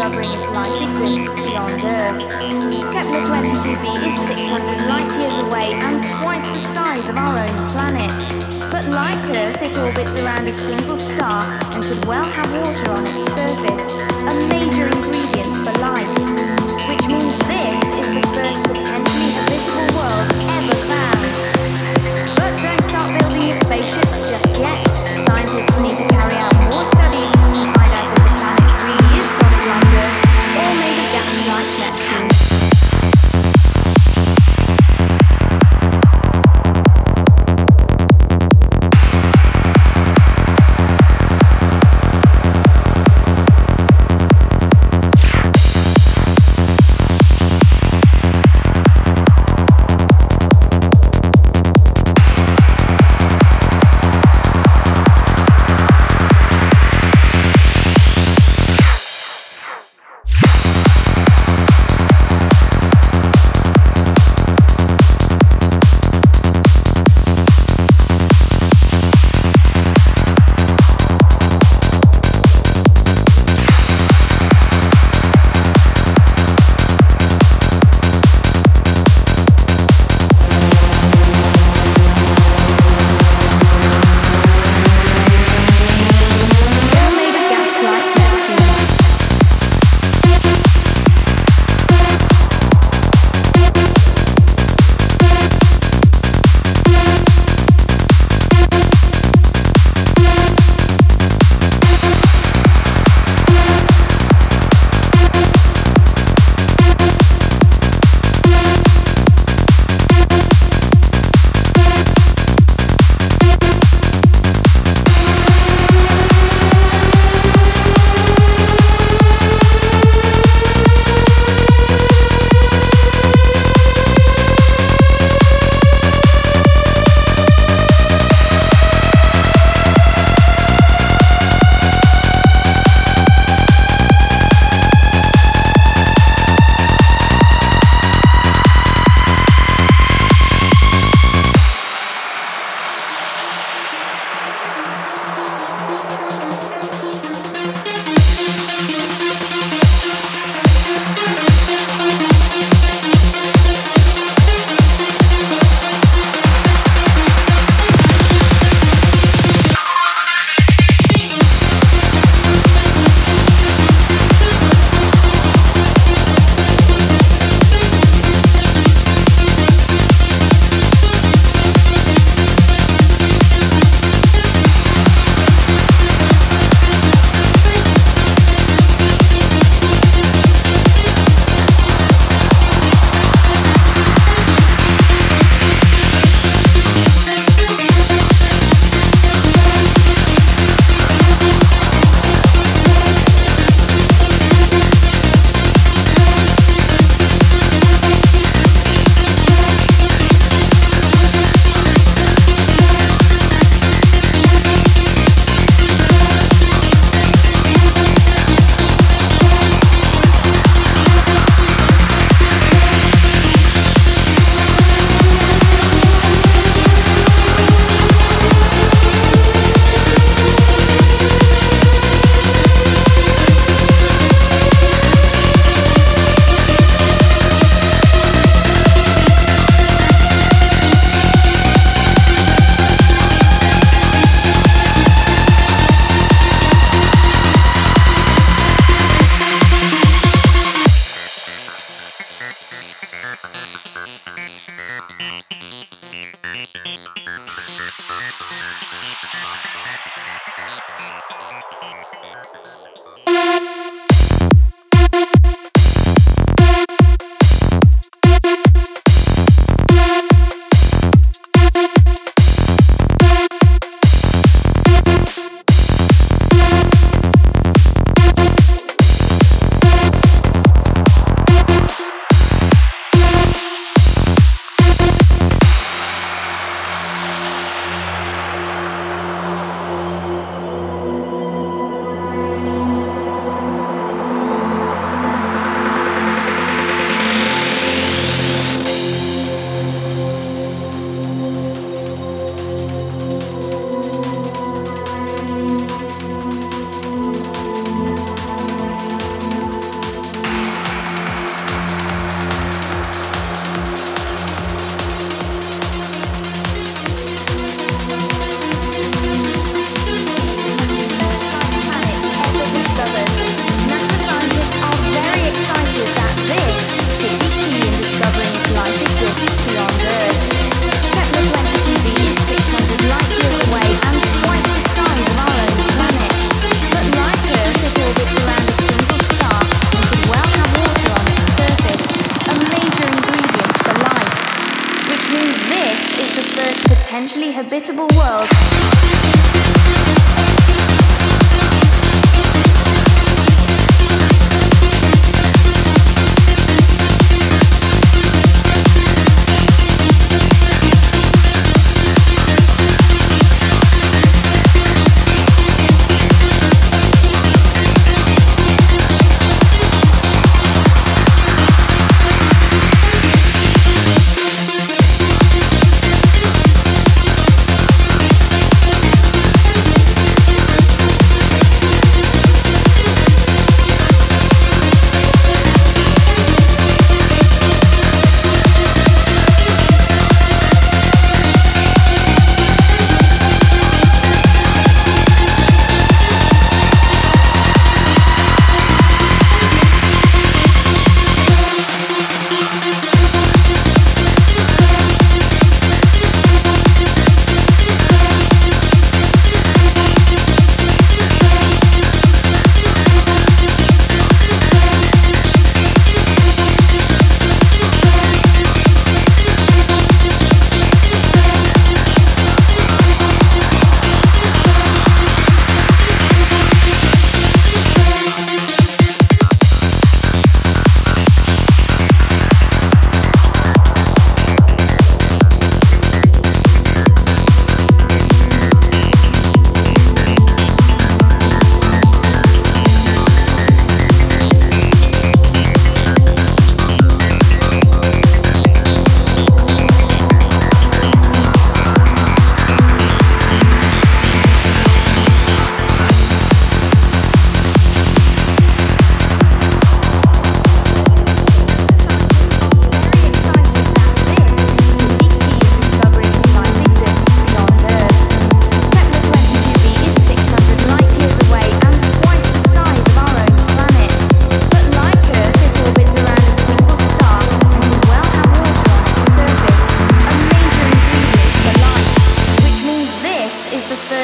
discovering if life exists beyond Earth. Kepler 22b is 600 light-years away and twice the size of our own planet. But like Earth, it orbits around a single star and could well have water on its surface, a major ingredient for life. Which means this is the first potentially habitable world ever found. But don't start building your spaceships just yet. Scientists need to carry out more studies to find out if the planet really is solid like Earth or made of gas like Neptune.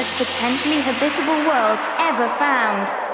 most potentially habitable world ever found.